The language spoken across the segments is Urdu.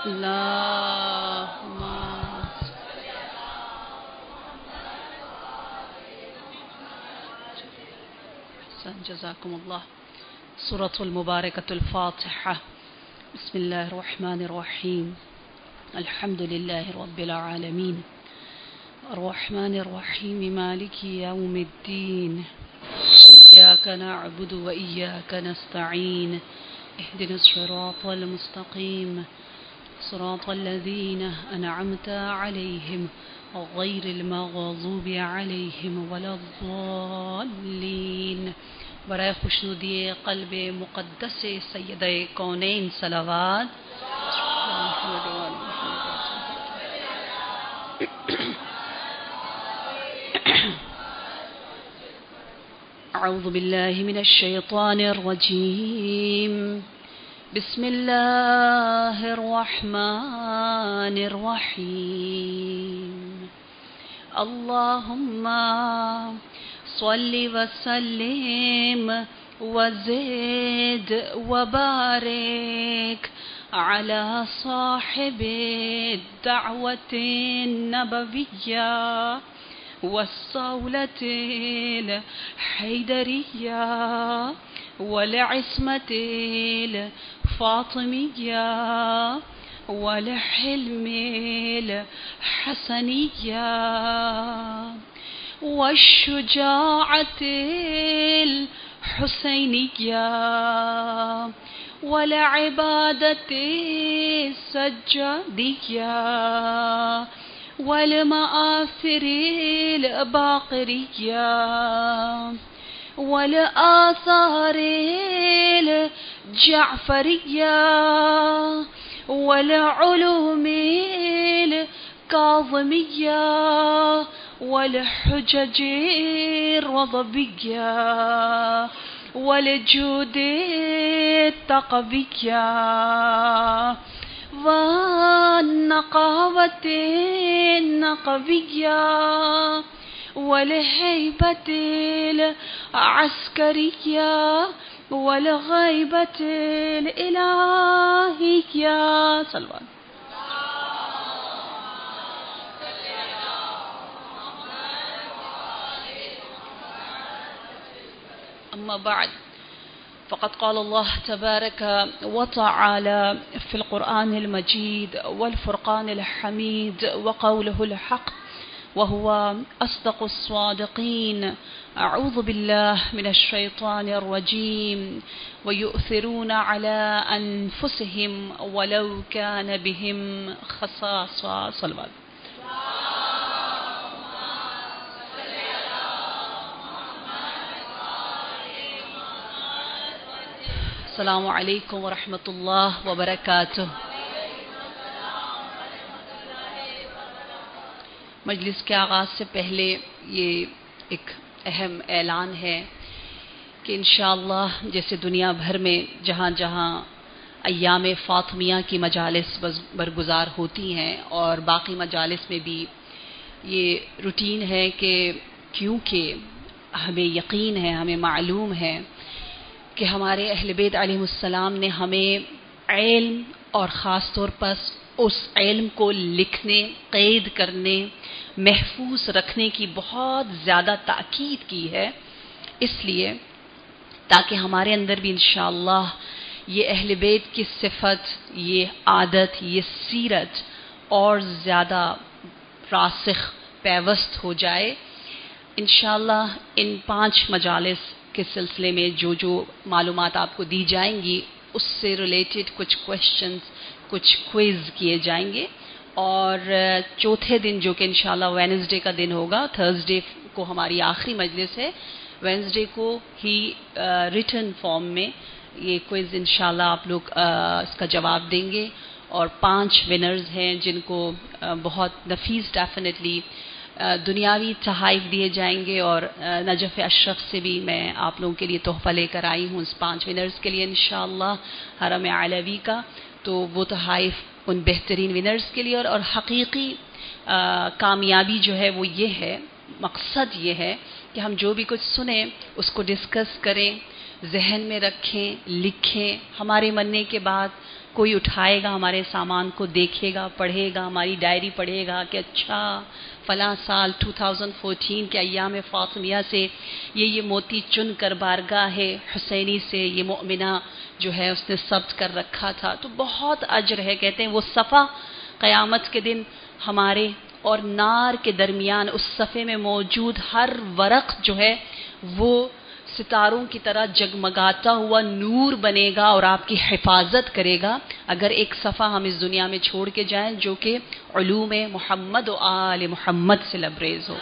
اللهم جزاكم الله. سورة المباركة الفاتحة. بسم الله الرحمن الرحيم. الحمد لله رب العالمين الرحمن الرحيم مالك يوم الدين إياك نعبد وإياك نستعين اهدنا الصراط المستقيم صراط الذين أنعمت عليهم غير المغضوب عليهم ولا الضالين. برائے خوشنودی قلب مقدس سید کونین صلوات. اعوذ باللہ من الشیطان الرجیم. بسم اللہ الرحمن الرحیم. اللہم صل وسلم وزد وبارك على صاحب الدعوة النبوية والصولة الحيدرية والعصمة الفاطمية والحلم الحسنية والشجاعة الحسينية والعبادة السجادية والمآثر الباقرية والآثار الجعفرية والعلوم الكاظمية والحجج الرضبية والجود التقوية والنقاوة النقوية والهيبة العسكرية والغيبة الإلهية. صلوات. أما بعد فقد قال الله تبارك وتعالى في القرآن المجيد والفرقان الحميد وقوله الحق وهو أصدق الصادقين. أعوذ بالله من الشيطان الرجيم. ويؤثرون على أنفسهم ولو كان بهم خصاصة. صلوات. السلام علیکم ورحمۃ اللہ وبرکاتہ. مجلس کے آغاز سے پہلے یہ ایک اہم اعلان ہے کہ انشاءاللہ جیسے دنیا بھر میں جہاں جہاں ایام فاطمیہ کی مجالس برگزار ہوتی ہیں اور باقی مجالس میں بھی یہ روٹین ہے کہ کیونکہ ہمیں یقین ہے، ہمیں معلوم ہے کہ ہمارے اہل بیت علیہ السلام نے ہمیں علم اور خاص طور پر اس علم کو لکھنے، قید کرنے، محفوظ رکھنے کی بہت زیادہ تاکید کی ہے، اس لیے تاکہ ہمارے اندر بھی انشاءاللہ یہ اہل بیت کی صفت، یہ عادت، یہ سیرت اور زیادہ راسخ پیوست ہو جائے. انشاءاللہ ان 5 مجالس کے سلسلے میں جو جو معلومات آپ کو دی جائیں گی اس سے ریلیٹڈ کچھ کویشچنز، کچھ کوئز کیے جائیں گے. اور چوتھے دن جو کہ انشاءاللہ وینسڈے کا دن ہوگا، تھرسڈے کو ہماری آخری مجلس ہے، وینسڈے کو ہی ریٹن فارم میں یہ کوئز انشاءاللہ آپ لوگ اس کا جواب دیں گے. اور 5 ونرز ہیں جن کو بہت نفیس ڈیفینیٹلی دنیاوی تحائف دیے جائیں گے، اور نجف اشرف سے بھی میں آپ لوگوں کے لیے تحفہ لے کر آئی ہوں اس 5 ونرز کے لیے انشاءاللہ حرم علوی کا. تو وہ تحائف ان بہترین ونرز کے لیے. اور حقیقی کامیابی جو ہے وہ یہ ہے، مقصد یہ ہے کہ ہم جو بھی کچھ سنیں اس کو ڈسکس کریں، ذہن میں رکھیں، لکھیں. ہمارے مرنے کے بعد کوئی اٹھائے گا ہمارے سامان کو، دیکھے گا، پڑھے گا، ہماری ڈائری پڑھے گا کہ اچھا فلاں سال 2014 کے ایام فاطمیہ سے یہ موتی چن کر بارگاہ حسینی سے یہ مؤمنہ جو ہے اس نے ثبت کر رکھا تھا، تو بہت اجر ہے. کہتے ہیں وہ صفحہ قیامت کے دن ہمارے اور نار کے درمیان اس صفحے میں موجود ہر ورق جو ہے وہ ستاروں کی طرح جگمگاتا ہوا نور بنے گا اور آپ کی حفاظت کرے گا اگر ایک صفحہ ہم اس دنیا میں چھوڑ کے جائیں جو کہ علوم محمد و آل محمد سے لبریز ہو.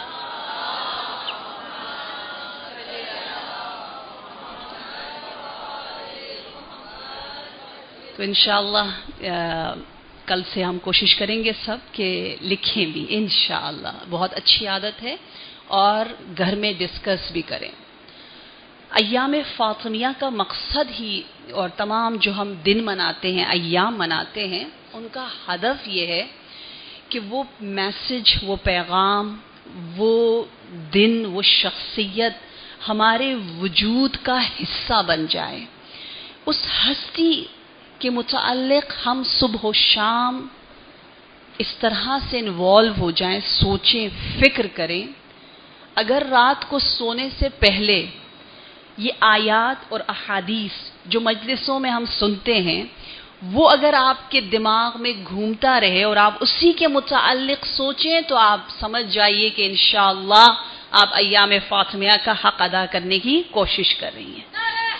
تو انشاءاللہ کل سے ہم کوشش کریں گے سب کہ لکھیں بھی انشاءاللہ، بہت اچھی عادت ہے، اور گھر میں ڈسکس بھی کریں. ایام فاطمیہ کا مقصد ہی، اور تمام جو ہم دن مناتے ہیں، ایام مناتے ہیں، ان کا ہدف یہ ہے کہ وہ میسج، وہ پیغام، وہ دن، وہ شخصیت ہمارے وجود کا حصہ بن جائے. اس ہستی کے متعلق ہم صبح و شام اس طرح سے انوالو ہو جائیں، سوچیں، فکر کریں. اگر رات کو سونے سے پہلے یہ آیات اور احادیث جو مجلسوں میں ہم سنتے ہیں وہ اگر آپ کے دماغ میں گھومتا رہے اور آپ اسی کے متعلق سوچیں تو آپ سمجھ جائیے کہ انشاءاللہ آپ ایام فاطمیہ کا حق ادا کرنے کی کوشش کر رہی ہیں.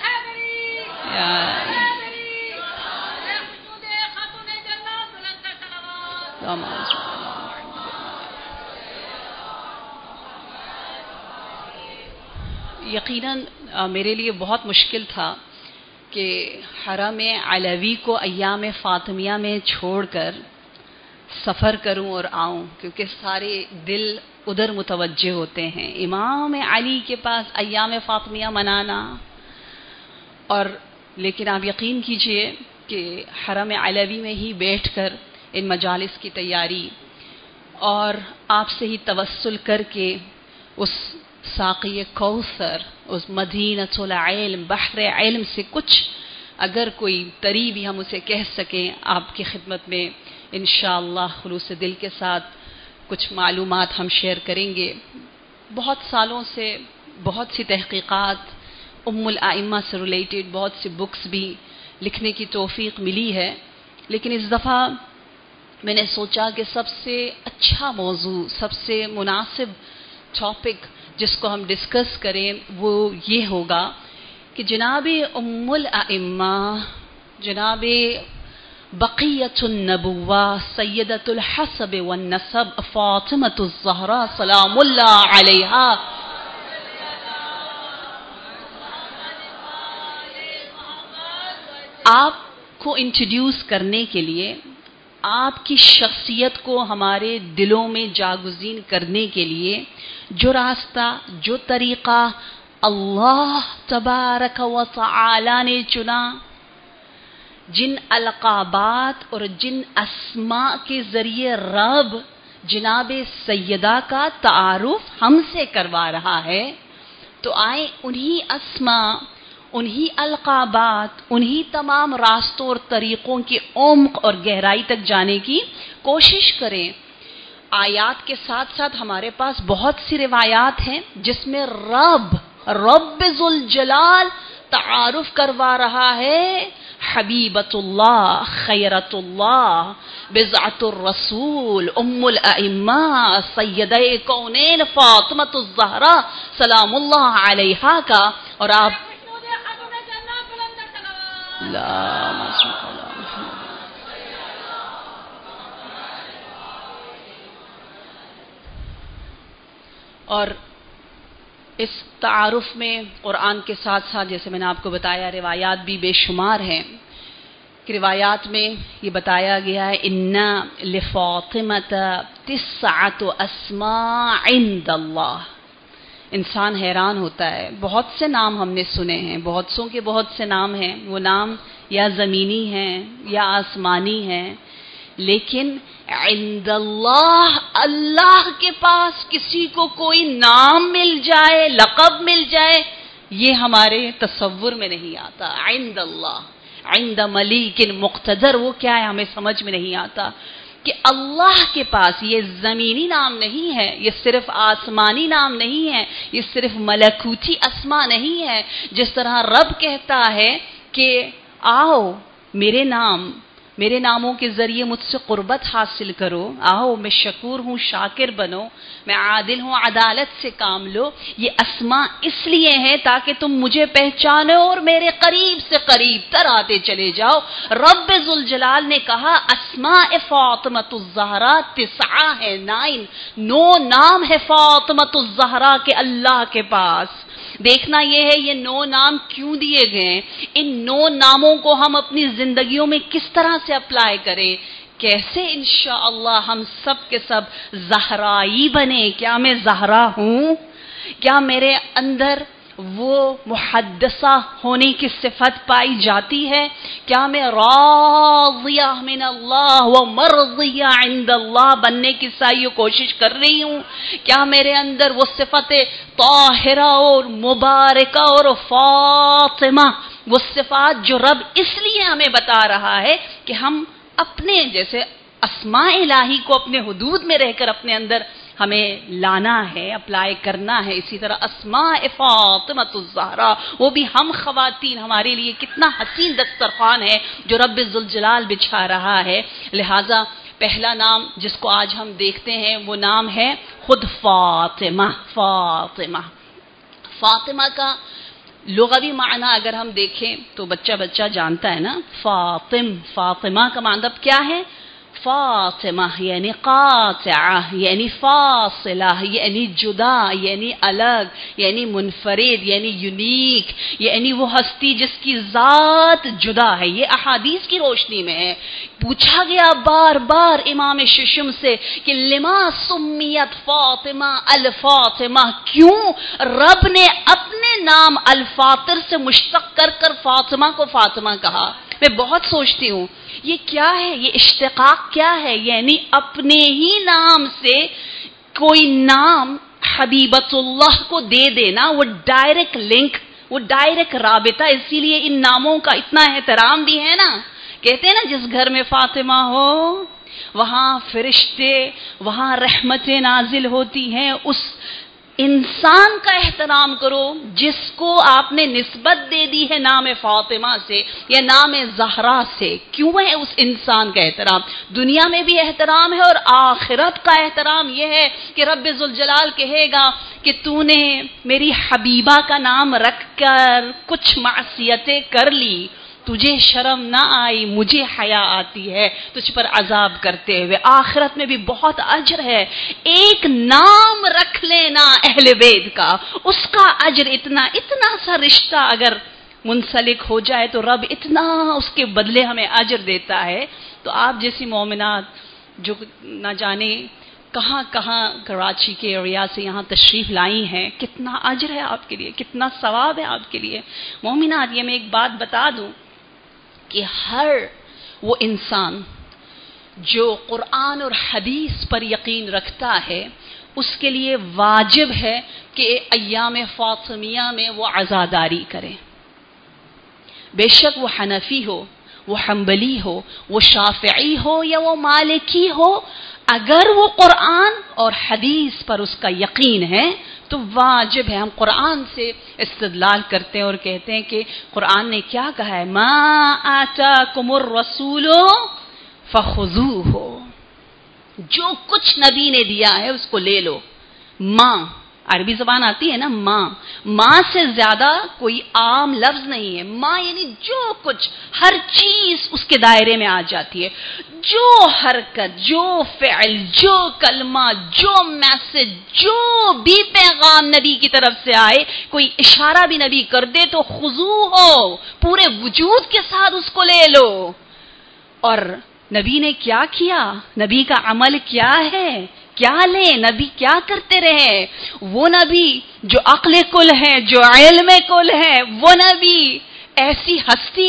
یقیناً میرے لیے بہت مشکل تھا کہ حرم علوی کو ایام فاطمیہ میں چھوڑ کر سفر کروں اور آؤں، کیونکہ سارے دل ادھر متوجہ ہوتے ہیں. امام علی کے پاس ایام فاطمیہ منانا، اور لیکن آپ یقین کیجئے کہ حرم علوی میں ہی بیٹھ کر ان مجالس کی تیاری اور آپ سے ہی توسل کر کے اس ساقی کوثر، اس مدینۃ العلم، بحر علم سے کچھ اگر کوئی طری بھی ہم اسے کہہ سکیں آپ کی خدمت میں انشاءاللہ خلوص دل کے ساتھ کچھ معلومات ہم شیئر کریں گے. بہت سالوں سے بہت سی تحقیقات ام الائمہ سے ریلیٹڈ بہت سی بکس بھی لکھنے کی توفیق ملی ہے، لیکن اس دفعہ میں نے سوچا کہ سب سے اچھا موضوع، سب سے مناسب ٹاپک جس کو ہم ڈسکس کریں وہ یہ ہوگا کہ جناب ام الائمہ، جناب بقیۃ النبوہ، سیدۃ الحسب والنسب، فاطمۃ الزہرا سلام اللہ علیہا، آپ کو انٹروڈیوس کرنے کے لیے، آپ کی شخصیت کو ہمارے دلوں میں جاگزین کرنے کے لیے جو راستہ، جو طریقہ اللہ تبارک و تعالی نے چنا، جن القابات اور جن اسماء کے ذریعے رب جناب سیدہ کا تعارف ہم سے کروا رہا ہے، تو آئیں انہی اسماء، انہی القابات، انہی تمام راستوں اور طریقوں کی عمق اور گہرائی تک جانے کی کوشش کریں. آیات کے ساتھ ساتھ ہمارے پاس بہت سی روایات ہیں جس میں رب ذوالجلال تعارف کروا رہا ہے حبیبۃ اللہ، خیرۃ اللہ، بضعۃ الرسول، ام الائمہ، سیدہ کونین فاطمۃ الزہرا سلام اللہ علیہا کا. اور آپ اور اس تعارف میں قرآن کے ساتھ ساتھ جیسے میں نے آپ کو بتایا روایات بھی بے شمار ہیں کہ روایات میں یہ بتایا گیا ہے اِنَّ لِفَاطِمَةَ 9 اسماء عند اللہ. انسان حیران ہوتا ہے، بہت سے نام ہم نے سنے ہیں، بہت سوں کے بہت سے نام ہیں، وہ نام یا زمینی ہیں یا آسمانی ہیں، لیکن عند اللہ، اللہ کے پاس کسی کو کوئی نام مل جائے، لقب مل جائے، یہ ہمارے تصور میں نہیں آتا. عند اللہ، عند ملیک مقتدر، وہ کیا ہے ہمیں سمجھ میں نہیں آتا کہ اللہ کے پاس یہ زمینی نام نہیں ہے، یہ صرف آسمانی نام نہیں ہے، یہ صرف ملکوتی اسما نہیں ہے. جس طرح رب کہتا ہے کہ آؤ میرے ناموں کے ذریعے مجھ سے قربت حاصل کرو، آؤ میں شکور ہوں شاکر بنو، میں عادل ہوں عدالت سے کام لو. یہ اسماء اس لیے ہیں تاکہ تم مجھے پہچانو اور میرے قریب سے قریب تر آتے چلے جاؤ. رب ذوالجلال نے کہا اسماء فاطمۃ الزہرا 9 ہے، 9 نام ہے فاطمۃ الزہرا کے اللہ کے پاس. دیکھنا یہ ہے یہ 9 نام کیوں دیے گئے، ان 9 ناموں کو ہم اپنی زندگیوں میں کس طرح سے اپلائی کریں، کیسے انشاءاللہ ہم سب کے سب زہرائی بنے. کیا میں زہرا ہوں؟ کیا میرے اندر وہ محدثہ ہونے کی صفت پائی جاتی ہے؟ کیا میں راضیہ من اللہ و مرضیہ عند اللہ بننے کی سعی و کوشش کر رہی ہوں؟ کیا میرے اندر وہ صفت طاہرہ اور مبارکہ اور فاطمہ، وہ صفات جو رب اس لیے ہمیں بتا رہا ہے کہ ہم اپنے جیسے اسماء الہی کو اپنے حدود میں رہ کر اپنے اندر ہمیں لانا ہے، اپلائی کرنا ہے. اسی طرح اسماء فاطمۃ الزہرا، وہ بھی ہم خواتین، ہمارے لیے کتنا حسین دسترخوان ہے جو رب ذوالجلال بچھا رہا ہے. لہذا پہلا نام جس کو آج ہم دیکھتے ہیں وہ نام ہے خود فاطمہ. فاطمہ کا لغوی معنی اگر ہم دیکھیں تو بچہ جانتا ہے نا. فاطمہ کا مطلب کیا ہے؟ فاطمہ یعنی قاطعہ، یعنی فاصلہ، یعنی جدا، یعنی الگ، یعنی منفرد، یعنی یونیک، یعنی وہ ہستی جس کی ذات جدا ہے. یہ احادیث کی روشنی میں ہے. پوچھا گیا بار بار امام ششم سے کہ لما سمیت فاطمہ الفاطمہ، کیوں رب نے اپنے نام الفاطر سے مشتق کر فاطمہ کو فاطمہ کہا؟ میں بہت سوچتی ہوں یہ کیا ہے، یہ اشتقاق کیا ہے؟ یعنی اپنے ہی نام سے کوئی نام حبیبت اللہ کو دے دینا، وہ ڈائریکٹ لنک، وہ ڈائریکٹ رابطہ. اسی لیے ان ناموں کا اتنا احترام بھی ہے نا. کہتے ہیں نا جس گھر میں فاطمہ ہو وہاں فرشتے، وہاں رحمتیں نازل ہوتی ہیں. اس انسان کا احترام کرو جس کو آپ نے نسبت دے دی ہے نام فاطمہ سے یا نام زہرا سے. کیوں ہے اس انسان کا احترام؟ دنیا میں بھی احترام ہے اور آخرت کا احترام یہ ہے کہ رب ذوالجلال کہے گا کہ تو نے میری حبیبہ کا نام رکھ کر کچھ معصیتیں کر لی، تجھے شرم نہ آئی، مجھے حیا آتی ہے تجھ پر عذاب کرتے ہوئے. آخرت میں بھی بہت اجر ہے. ایک نام رکھ لینا اہل بیت کا، اس کا اجر اتنا سا رشتہ اگر منسلک ہو جائے تو رب اتنا اس کے بدلے ہمیں اجر دیتا ہے. تو آپ جیسی مومنات جو نہ جانے کہاں کراچی کے ایریا سے یہاں تشریف لائی ہیں، کتنا اجر ہے آپ کے لیے، کتنا ثواب ہے آپ کے لیے. مومنات یہ میں ایک بات بتا دوں کہ ہر وہ انسان جو قرآن اور حدیث پر یقین رکھتا ہے اس کے لیے واجب ہے کہ ایام فاطمیہ میں وہ عزاداری کرے. بے شک وہ حنفی ہو، وہ حنبلی ہو، وہ شافعی ہو یا وہ مالکی ہو، اگر وہ قرآن اور حدیث پر اس کا یقین ہے تو واجب ہے. ہم قرآن سے استدلال کرتے ہیں اور کہتے ہیں کہ قرآن نے کیا کہا ہے، ما آتاکم الرسول فخذوہ، جو کچھ نبی نے دیا ہے اس کو لے لو. ماں عربی زبان آتی ہے نا، ماں سے زیادہ کوئی عام لفظ نہیں ہے. ماں یعنی جو کچھ، ہر چیز اس کے دائرے میں آ جاتی ہے. جو حرکت، جو فعل، جو کلمہ، جو میسج، جو بھی پیغام نبی کی طرف سے آئے، کوئی اشارہ بھی نبی کر دے تو خضوع ہو، پورے وجود کے ساتھ اس کو لے لو. اور نبی نے کیا کیا، نبی کا عمل کیا ہے، کیا لیں، نبی کیا کرتے رہے؟ وہ نبی جو عقل کل ہے، جو علم کل ہے، وہ نبی ایسی ہستی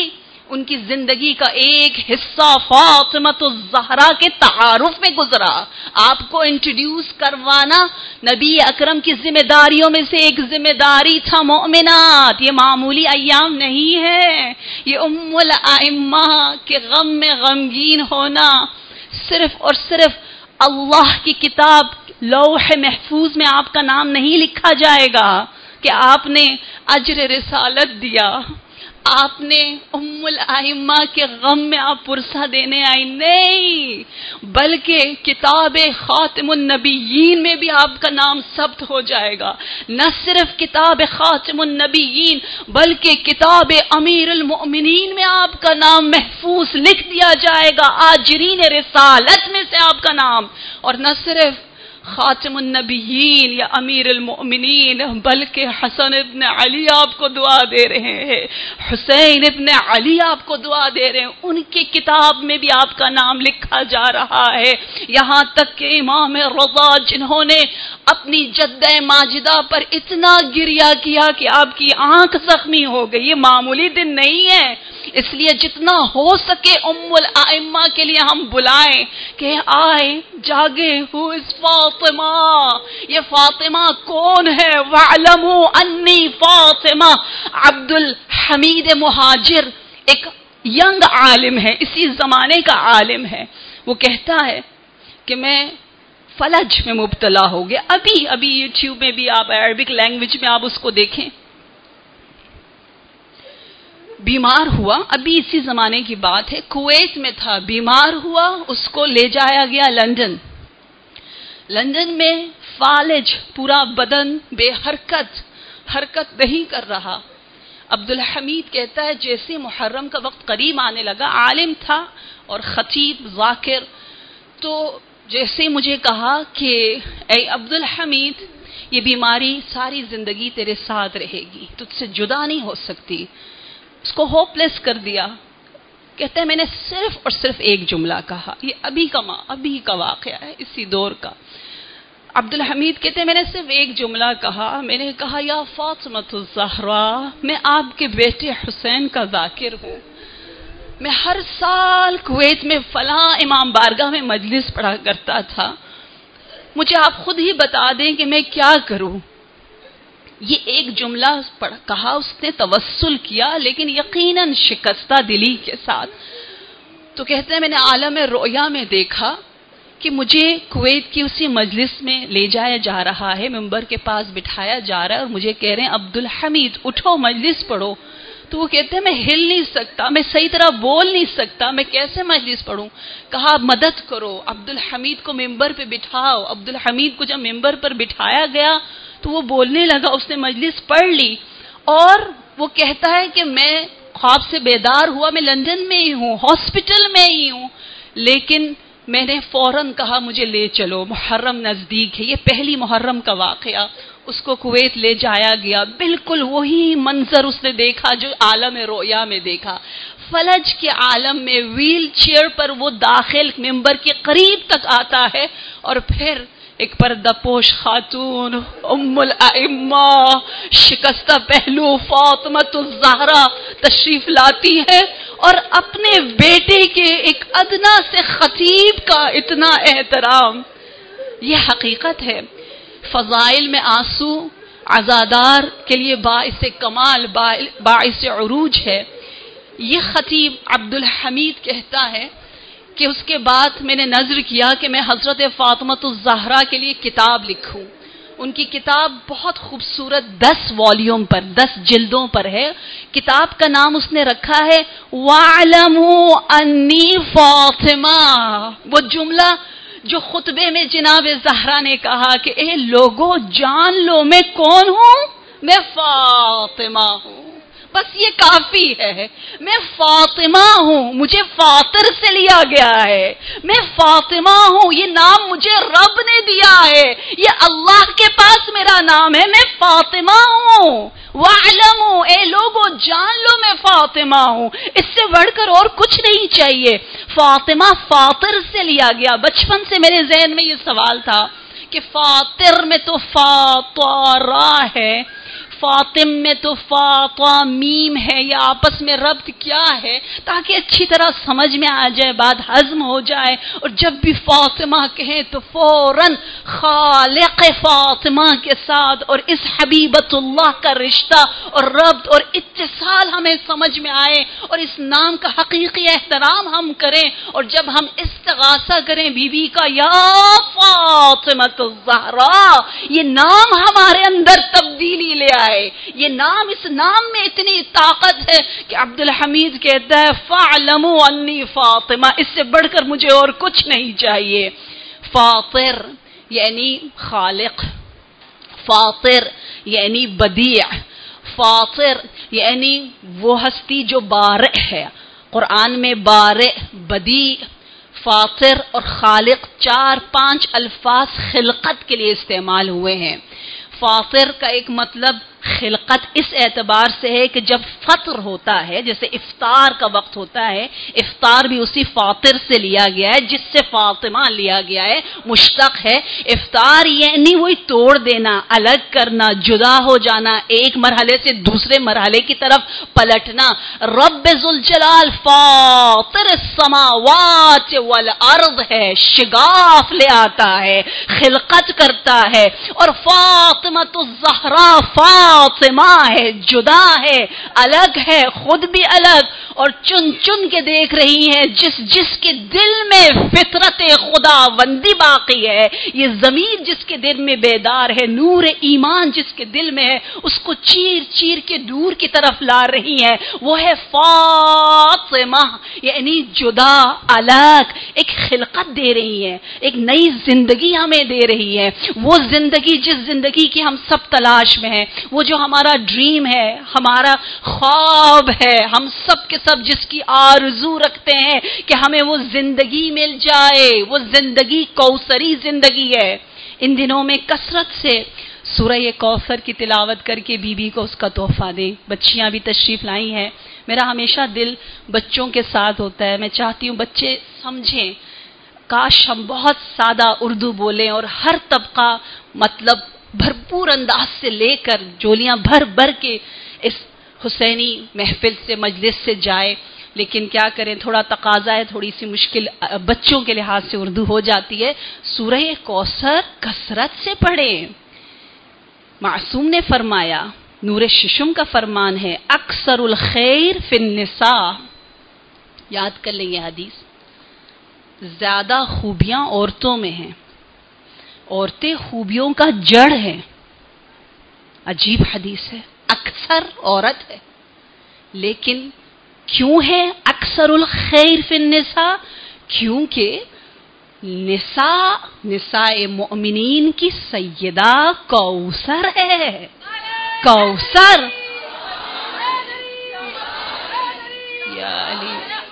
ان کی زندگی کا ایک حصہ فاطمۃ الزہرا کے تعارف میں گزرا. آپ کو انٹروڈیوس کروانا نبی اکرم کی ذمہ داریوں میں سے ایک ذمہ داری تھا. مومنات، یہ معمولی ایام نہیں ہے. یہ ام الائمہ کے غم میں غمگین ہونا. صرف اور صرف اللہ کی کتاب لوح محفوظ میں آپ کا نام نہیں لکھا جائے گا کہ آپ نے اجر رسالت دیا، آپ نے ام الائمہ کے غم میں آپ پرسہ دینے آئی. نہیں، بلکہ کتاب خاتم النبیین میں بھی آپ کا نام ثبت ہو جائے گا. نہ صرف کتاب خاتم النبیین بلکہ کتاب امیر المؤمنین میں آپ کا نام محفوظ لکھ دیا جائے گا، آجرین رسالت میں سے آپ کا نام. اور نہ صرف خاتم النبیین یا امیر المؤمنین بلکہ حسن ابن علی آپ کو دعا دے رہے ہیں، حسین ابن علی آپ کو دعا دے رہے ہیں. ان کی کتاب میں بھی آپ کا نام لکھا جا رہا ہے. یہاں تک کہ امام رضا جنہوں نے اپنی جدہ ماجدہ پر اتنا گریہ کیا کہ آپ کی آنکھ زخمی ہو گئی، یہ معمولی دن نہیں ہے. اس لیے جتنا ہو سکے ام الائمہ کے لیے ہم بلائیں کہ آئے جاگے. ہو اس فاطمہ، یہ فاطمہ کون ہے؟ وَاعْلَمُوا أَنِّي فاطمہ. عبد الحمید مہاجر ایک ینگ عالم ہے، اسی زمانے کا عالم ہے. وہ کہتا ہے کہ میں فلج میں مبتلا ہو گیا. ابھی یوٹیوب میں بھی آپ عربک لینگویج میں آپ اس کو دیکھیں. بیمار ہوا، ابھی اسی زمانے کی بات ہے، کویت میں تھا، بیمار ہوا، اس کو لے جایا گیا لندن. لندن میں فالج، پورا بدن بے حرکت نہیں کر رہا. عبد الحمید کہتا ہے جیسے محرم کا وقت قریب آنے لگا، عالم تھا اور خطیب ذاکر، تو جیسے مجھے کہا کہ اے عبد الحمید، یہ بیماری ساری زندگی تیرے ساتھ رہے گی، تجھ سے جدا نہیں ہو سکتی. اس کو ہوپ لیس کر دیا. کہتے ہیں میں نے صرف اور صرف ایک جملہ کہا، یہ ابھی کا واقعہ ہے، اسی دور کا. عبد الحمید کہتے ہیں میں نے صرف ایک جملہ کہا، میں نے کہا یا فاطمۃ الزہرا، میں آپ کے بیٹے حسین کا ذاکر ہوں. میں ہر سال کویت میں فلاں امام بارگاہ میں مجلس پڑھا کرتا تھا. مجھے آپ خود ہی بتا دیں کہ میں کیا کروں. یہ ایک جملہ کہا، اس نے توسل کیا لیکن یقیناً شکستہ دلی کے ساتھ. تو کہتے ہیں میں نے عالم رؤیا میں دیکھا کہ مجھے کویت کی اسی مجلس میں لے جایا جا رہا ہے، منبر کے پاس بٹھایا جا رہا ہے اور مجھے کہہ رہے ہیں عبد الحمید اٹھو مجلس پڑھو. تو وہ کہتے ہیں میں ہل نہیں سکتا، میں صحیح طرح بول نہیں سکتا، میں کیسے مجلس پڑھوں. کہا مدد کرو، عبد الحمید کو منبر پہ بٹھاؤ. عبد الحمید کو جب منبر پر بٹھایا گیا تو وہ بولنے لگا، اس نے مجلس پڑھ لی. اور وہ کہتا ہے کہ میں خواب سے بیدار ہوا، میں لندن میں ہی ہوں، ہاسپٹل میں ہی ہوں، لیکن میں نے فوراً کہا مجھے لے چلو، محرم نزدیک ہے. یہ پہلی محرم کا واقعہ. اس کو کویت لے جایا گیا. بالکل وہی منظر اس نے دیکھا جو عالم رؤیا میں دیکھا. فلج کے عالم میں ویل چیئر پر وہ داخل منبر کے قریب تک آتا ہے اور پھر ایک پردہ پوش خاتون ام الائمہ شکستہ پہلو فاطمۃ الزہرا تشریف لاتی ہے اور اپنے بیٹے کے ایک ادنا سے خطیب کا اتنا احترام. یہ حقیقت ہے. فضائل میں آنسو عزادار کے لیے باعث کمال، باعث عروج ہے. یہ خطیب عبد الحمید کہتا ہے کہ اس کے بعد میں نے نظر کیا کہ میں حضرت فاطمۃ الزہرا کے لیے کتاب لکھوں. ان کی کتاب بہت خوبصورت 10 والیوم پر، 10 جلدوں پر ہے. کتاب کا نام اس نے رکھا ہے وَاعْلَمُوا أَنِّي فاطمہ. وہ جملہ جو خطبے میں جناب زہرا نے کہا کہ اے لوگوں جان لو میں کون ہوں، میں فاطمہ ہوں. بس یہ کافی ہے. میں فاطمہ ہوں، مجھے فاطر سے لیا گیا ہے. میں فاطمہ ہوں، یہ نام مجھے رب نے دیا ہے، یہ اللہ کے پاس میرا نام ہے. میں فاطمہ ہوں. وَاعْلَمُوا، اے لوگوں جان لو میں فاطمہ ہوں. اس سے بڑھ کر اور کچھ نہیں چاہیے. فاطمہ فاطر سے لیا گیا. بچپن سے میرے ذہن میں یہ سوال تھا کہ فاطر میں تو فاطرہ ہے، فاطم میں تو فاطا میم ہے، یہ آپس میں ربط کیا ہے تاکہ اچھی طرح سمجھ میں آ جائے، بات ہضم ہو جائے. اور جب بھی فاطمہ کہیں تو فوراً خالق فاطمہ کے ساتھ اور اس حبیبت اللہ کا رشتہ اور ربط اور اتصال ہمیں سمجھ میں آئے اور اس نام کا حقیقی احترام ہم کریں. اور جب ہم استغاثہ کریں بی بی کا یا فاطمۃ الزہرا، یہ نام ہمارے اندر تبدیلی لے آئے. یہ نام، اس نام میں اتنی طاقت ہے کہ عبد الحمید کہتا ہے فاعلموا انی فاطمہ، اس سے بڑھ کر مجھے اور کچھ نہیں چاہیے. فاطر یعنی خالق، فاطر یعنی بدیع، فاطر یعنی وہ ہستی جو بارئ ہے. قرآن میں بارئ، بدیع، فاطر اور خالق 4-5 الفاظ خلقت کے لیے استعمال ہوئے ہیں. فاطر کا ایک مطلب خلقت اس اعتبار سے ہے کہ جب فطر ہوتا ہے، جیسے افطار کا وقت ہوتا ہے، افطار بھی اسی فاطر سے لیا گیا ہے جس سے فاطمہ لیا گیا ہے، مشتق ہے. افطار یعنی وہی توڑ دینا، الگ کرنا، جدا ہو جانا، ایک مرحلے سے دوسرے مرحلے کی طرف پلٹنا. رب ذوالجلال فاطر السماوات والارض ہے، شگاف لے آتا ہے، خلقت کرتا ہے. اور فاطمۃ الزہرا فاطمہ ہے، جدا ہے، الگ ہے، خود بھی الگ، اور چن چن کے دیکھ رہی ہیں جس کے دل میں فطرت خداوندی باقی ہے، یہ ضمیر جس کے دل میں بیدار ہے، نور ایمان جس کے دل میں ہے، اس کو چیر چیر کے دور کی طرف لا رہی ہے. وہ ہے فاطمہ، یعنی جدا، الگ، ایک خلقت دے رہی ہے، ایک نئی زندگی ہمیں دے رہی ہے. وہ زندگی جس زندگی کی ہم سب تلاش میں ہیں، وہ جو ہمارا ڈریم ہے، ہمارا خواب ہے، ہم سب کے سب جس کی آرزو رکھتے ہیں کہ ہمیں وہ زندگی مل جائے. وہ زندگی کوثری زندگی ہے. ان دنوں میں کثرت سے سورہ کوثر کی تلاوت کر کے بی بی کو اس کا تحفہ دیں. بچیاں بھی تشریف لائی ہیں. میرا ہمیشہ دل بچوں کے ساتھ ہوتا ہے. میں چاہتی ہوں بچے سمجھیں. کاش ہم بہت سادہ اردو بولیں اور ہر طبقہ مطلب بھرپور انداز سے لے کر جولیاں بھر بھر کے اس حسینی محفل سے، مجلس سے جائے. لیکن کیا کریں، تھوڑا تقاضا ہے، تھوڑی سی مشکل بچوں کے لحاظ سے اردو ہو جاتی ہے. سورہ کوثر کثرت سے پڑھیں. معصوم نے فرمایا، نور ششم کا فرمان ہے، اکثر الخیر فی النساء. یاد کر لیں یہ حدیث. زیادہ خوبیاں عورتوں میں ہیں، عورتیں خوبیوں کا جڑ ہے. عجیب حدیث ہے. اکثر عورت ہے، لیکن کیوں ہے اکثر الخیر فی النساء؟ کیونکہ نساء مؤمنین کی سیدہ کوثر ہے. کوثر یا علی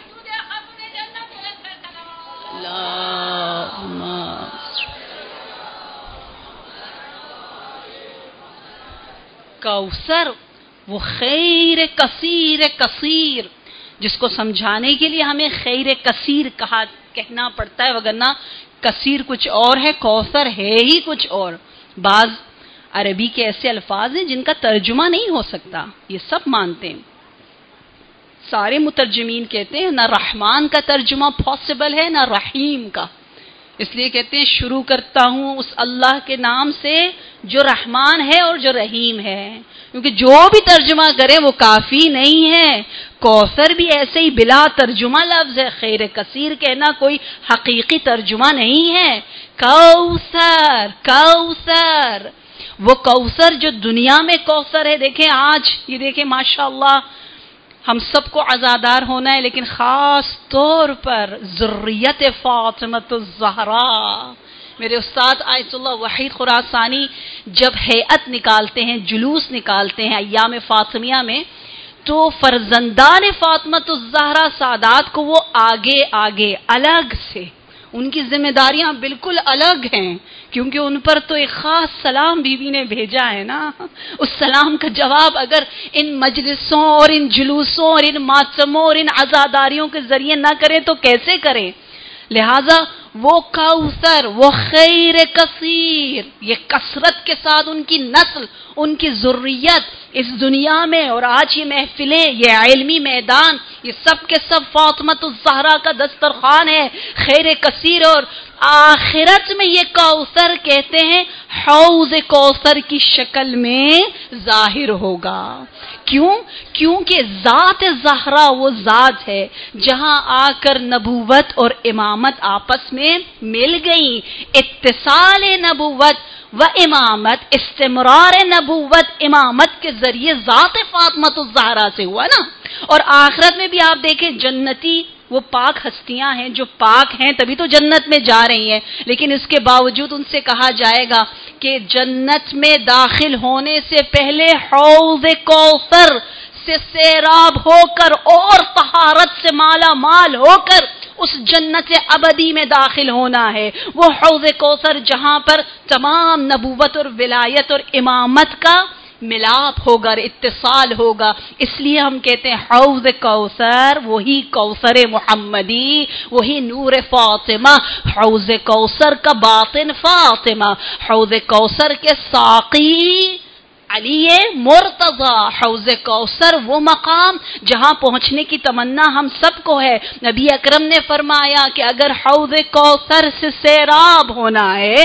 کوثر، وہ خیر کثیر کثیر، جس کو سمجھانے کے لیے ہمیں خیر کثیر کہنا پڑتا ہے، وگرنہ کثیر کچھ اور ہے، کوثر ہے ہی کچھ اور. بعض عربی کے ایسے الفاظ ہیں جن کا ترجمہ نہیں ہو سکتا، یہ سب مانتے ہیں. سارے مترجمین کہتے ہیں نہ رحمان کا ترجمہ پاسبل ہے نہ رحیم کا. اس لیے کہتے ہیں شروع کرتا ہوں اس اللہ کے نام سے جو رحمان ہے اور جو رحیم ہے، کیونکہ جو بھی ترجمہ کرے وہ کافی نہیں ہے. کوثر بھی ایسے ہی بلا ترجمہ لفظ ہے. خیر کثیر کہنا کوئی حقیقی ترجمہ نہیں ہے. کوثر، کوثر، وہ کوثر جو دنیا میں کوثر ہے. دیکھیں آج یہ دیکھیں ماشاءاللہ ہم سب کو عزادار ہونا ہے، لیکن خاص طور پر ذریت فاطمۃ الزہرا. میرے استاد آیت اللہ وحید خراسانی جب ہیئت نکالتے ہیں، جلوس نکالتے ہیں ایام فاطمیہ میں، تو فرزندان فاطمۃ الزہرا سادات کو وہ آگے آگے الگ سے، ان کی ذمہ داریاں بالکل الگ ہیں، کیونکہ ان پر تو ایک خاص سلام بی بی نے بھیجا ہے نا. اس سلام کا جواب اگر ان مجلسوں اور ان جلوسوں اور ان ماتموں اور ان عزاداریوں کے ذریعے نہ کریں تو کیسے کریں؟ لہذا وہ کوثر، وہ خیر کثیر، یہ کثرت کے ساتھ ان کی نسل، ان کی ذریت اس دنیا میں، اور آج یہ محفلیں، یہ علمی میدان، یہ سب کے سب فاطمۃ الزہرا کا دسترخوان ہے، خیر کثیر. اور آخرت میں یہ کوثر کہتے ہیں حوض کوثر کی شکل میں ظاہر ہوگا. کیوں؟ کیونکہ ذات زہرا وہ ذات ہے جہاں آ کر نبوت اور امامت آپس میں مل گئیں. اتصال نبوت و امامت، استمرار نبوت امامت کے ذریعے ذات فاطمۃ الزہرا سے ہوا نا. اور آخرت میں بھی آپ دیکھیں جنتی وہ پاک ہستیاں ہیں جو پاک ہیں تبھی تو جنت میں جا رہی ہیں، لیکن اس کے باوجود ان سے کہا جائے گا کہ جنت میں داخل ہونے سے پہلے حوض کوثر سے سیراب ہو کر اور طہارت سے مالا مال ہو کر اس جنت ابدی میں داخل ہونا ہے. وہ حوض کوثر جہاں پر تمام نبوت اور ولایت اور امامت کا ملاپ ہوگا، اتصال ہوگا. اس لیے ہم کہتے ہیں حوض کوثر وہی کوثر محمدی، وہی نور فاطمہ. حوض کوثر کا باطن فاطمہ، حوض کوثر کے ساقی علی مرتضی. حوض کوثر وہ مقام جہاں پہنچنے کی تمنا ہم سب کو ہے. نبی اکرم نے فرمایا کہ اگر حوض کوثر سے سیراب ہونا ہے،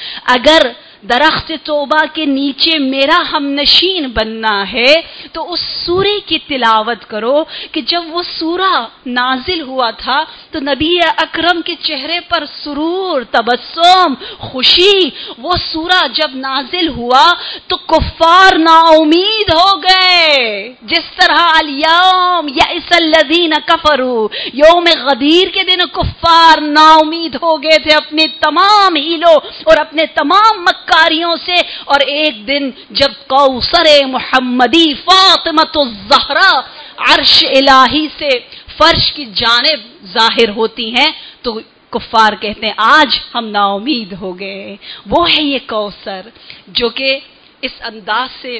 اگر درخت توبہ کے نیچے میرا ہم نشین بننا ہے، تو اس سورے کی تلاوت کرو کہ جب وہ سورہ نازل ہوا تھا تو نبی اکرم کے چہرے پر سرور، تبسم، خوشی. وہ سورہ جب نازل ہوا تو کفار نا امید ہو گئے، جس طرح الیوم یئس الذین کفروا، یوم غدیر کے دن کفار نا امید ہو گئے تھے اپنے تمام ہیلوں اور اپنے تمام مکاریوں سے. اور ایک دن جب کوثر محمدی فاطمۃ الزہرا عرش الہی سے فرش کی جانب ظاہر ہوتی ہیں تو کفار کہتے ہیں آج ہم نا امید ہو گئے. وہ ہے یہ کوثر جو کہ اس انداز سے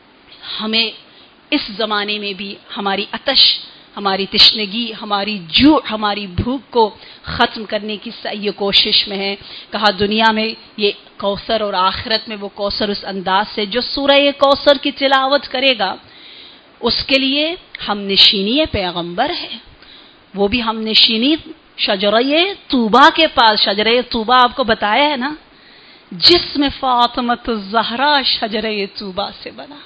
ہمیں اس زمانے میں بھی ہماری عطش، ہماری تشنگی، ہماری جوع، ہماری بھوک کو ختم کرنے کی یہ کوشش میں ہے. کہا دنیا میں یہ کوثر اور آخرت میں وہ کوثر اس انداز سے جو سورہ کوثر کی تلاوت کرے گا اس کے لیے ہم نشینی پیغمبر ہے. وہ بھی ہم نشینی شجرہ طوبہ کے پاس. شجرہ طوبہ آپ کو بتایا ہے نا، جسم فاطمۃ الزہرا شجرہ طوبہ سے بنا.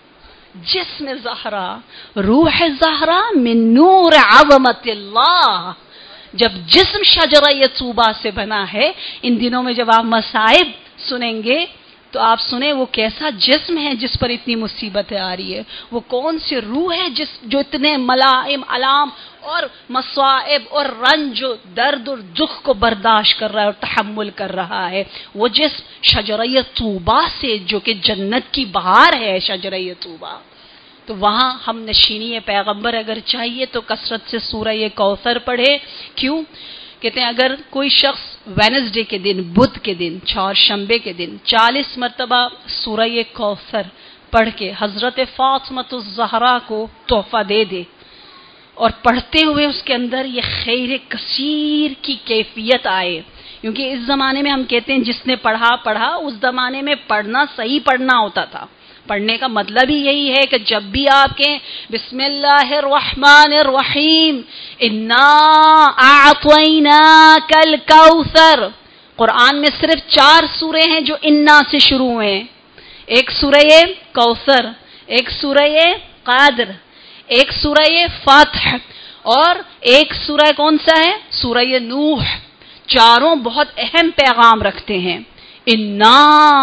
جسم زہرا، روح زہرا من نور عظمت اللہ. جب جسم شجرہ طوبہ سے بنا ہے، ان دنوں میں جب آپ مصائب سنیں گے تو آپ سنیں وہ کیسا جسم ہے جس پر اتنی مصیبتیں آ رہی ہے، وہ کون سی روح ہے جو اتنے ملائم علام اور مصائب اور رنج و درد اور دکھ کو برداشت کر رہا ہے اور تحمل کر رہا ہے. وہ جسم شجرہ طوبہ سے جو کہ جنت کی بہار ہے شجرہ طوبہ. تو وہاں ہم نشینی پیغمبر اگر چاہیے تو کثرت سے سورہ کوثر پڑھے. کیوں؟ کہتے ہیں اگر کوئی شخص وینسڈے کے دن، بدھ کے دن، چہارشنبے کے دن 40 مرتبہ سورہ کوثر پڑھ کے حضرت فاطمۃ الزہرا کو تحفہ دے دے اور پڑھتے ہوئے اس کے اندر یہ خیر کثیر کی کیفیت آئے. کیونکہ اس زمانے میں ہم کہتے ہیں جس نے پڑھا، اس زمانے میں پڑھنا صحیح پڑھنا ہوتا تھا. پڑھنے کا مطلب ہی یہی ہے کہ جب بھی آپ کے بسم اللہ الرحمن الرحیم انا اعطیناک الکوثر، قرآن میں صرف 4 سورے ہیں جو انا سے شروع ہیں. ایک سورہ کوثر، ایک سورہ قادر، ایک سورہ فتح اور ایک سورہ کون سا ہے؟ سورہ نوح. چاروں بہت اہم پیغام رکھتے ہیں. انا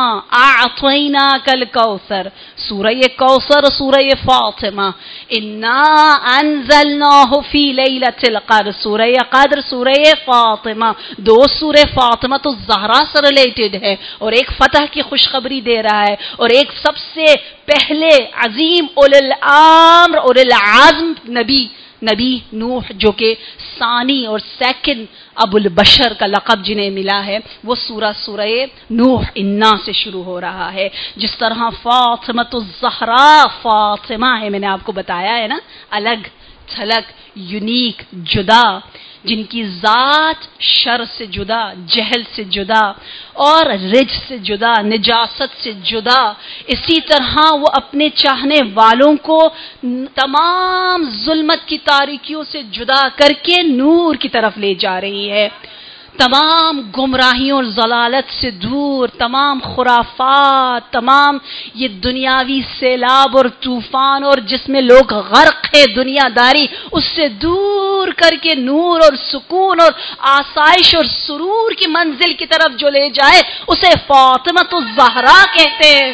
اعطیناک الکوثر، سورہ کوثر، سورہ فاطمہ. انا انزلناہ فی لیلۃ القدر، سورہ قدر، سورہ فاطمہ. 2 سورہ فاطمۃ الزہرا سے ریلیٹڈ ہے اور ایک فتح کی خوشخبری دے رہا ہے، اور ایک سب سے پہلے عظیم اولی الامر اولی العزم نبی نوح جو کہ ثانی اور سیکنڈ ابو البشر کا لقب جنہیں ملا ہے، وہ سورہ نوح انا سے شروع ہو رہا ہے. جس طرح فاطمۃ الزہرا فاطمہ ہے، میں نے آپ کو بتایا ہے نا، الگ تھلگ، یونیک، جدا، جن کی ذات شر سے جدا، جہل سے جدا اور رج سے جدا، نجاست سے جدا، اسی طرح وہ اپنے چاہنے والوں کو تمام ظلمت کی تاریکیوں سے جدا کر کے نور کی طرف لے جا رہی ہے، تمام گمراہیوں اور ضلالت سے دور، تمام خرافات، تمام یہ دنیاوی سیلاب اور طوفان اور جس میں لوگ غرق ہے دنیا داری، اس سے دور کر کے نور اور سکون اور آسائش اور سرور کی منزل کی طرف جو لے جائے اسے فاطمہ الزہرا کہتے ہیں۔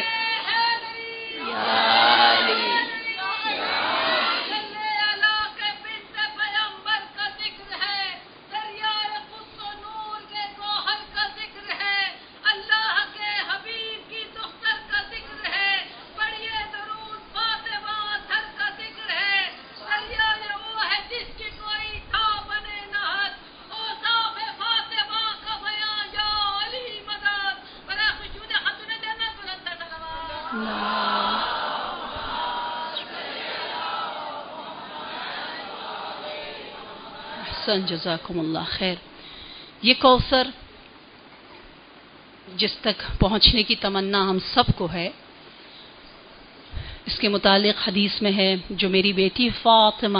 جزاکم اللہ خیر۔ یہ کوثر جس تک پہنچنے کی تمنا ہم سب کو ہے، اس کے متعلق حدیث میں ہے جو میری بیٹی فاطمہ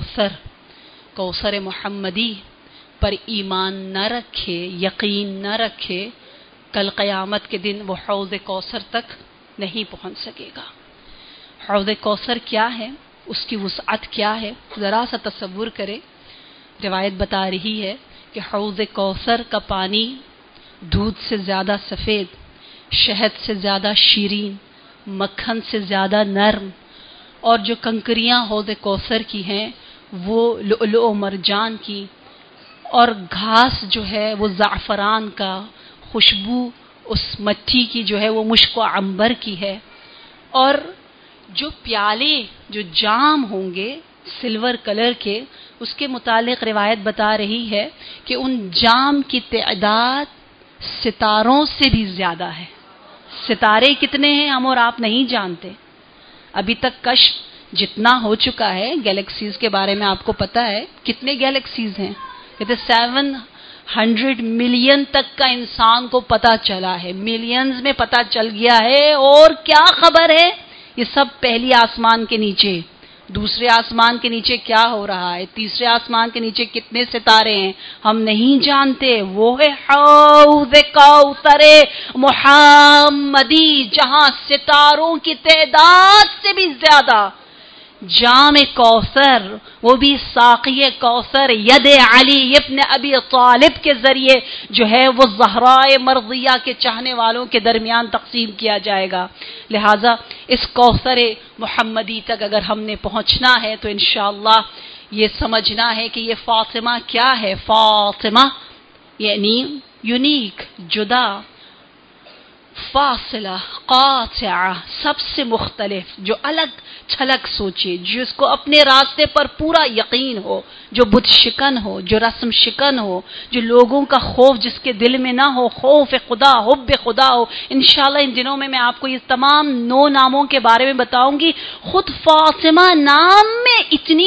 کوثر محمدی پر ایمان نہ رکھے، یقین نہ رکھے، کل قیامت کے دن وہ حوض کوثر تک نہیں پہنچ سکے گا۔ حوض کوثر کیا ہے، اس کی وسعت کیا ہے، ذرا سا تصور کرے۔ روایت بتا رہی ہے کہ حوض کوثر کا پانی دودھ سے زیادہ سفید، شہد سے زیادہ شیرین، مکھن سے زیادہ نرم، اور جو کنکریاں حوض کوثر کی ہیں وہ لؤلؤ و مرجان کی، اور گھاس جو ہے وہ زعفران کا، خوشبو اس مٹی کی جو ہے وہ مشک و عنبر کی ہے، اور جو پیالے جو جام ہوں گے سلور کلر کے، اس کے متعلق روایت بتا رہی ہے کہ ان جام کی تعداد ستاروں سے بھی زیادہ ہے۔ ستارے کتنے ہیں ہم اور آپ نہیں جانتے، ابھی تک کشف جتنا ہو چکا ہے گیلیکسیز کے بارے میں آپ کو پتا ہے کتنے گیلیکسیز ہیں؟ کہتے 700 ملین تک کا انسان کو پتا چلا ہے، ملینز میں پتا چل گیا ہے، اور کیا خبر ہے یہ سب پہلی آسمان کے نیچے، دوسرے آسمان کے نیچے کیا ہو رہا ہے، تیسرے آسمان کے نیچے کتنے ستارے ہیں ہم نہیں جانتے۔ وہ ہے حوض کوثر محمدی جہاں ستاروں کی تعداد سے بھی زیادہ، جام کوثر، وہ بھی ساقی کوثر ید علی ابن ابی طالب کے ذریعے جو ہے وہ زہراء مرضیہ کے چاہنے والوں کے درمیان تقسیم کیا جائے گا۔ لہٰذا اس کوثر محمدی تک اگر ہم نے پہنچنا ہے تو انشاءاللہ یہ سمجھنا ہے کہ یہ فاطمہ کیا ہے۔ فاطمہ یعنی یونیک، جدا، فاصلہ، قاطعہ، سب سے مختلف، جو الگ چھلک سوچے، جس کو اپنے راستے پر پورا یقین ہو، جو بت شکن ہو، جو رسم شکن ہو، جو لوگوں کا خوف جس کے دل میں نہ ہو، خوف خدا، حب خدا ہو۔ انشاءاللہ ان دنوں میں آپ کو یہ تمام 9 ناموں کے بارے میں بتاؤں گی۔ خود فاطمہ نام میں اتنی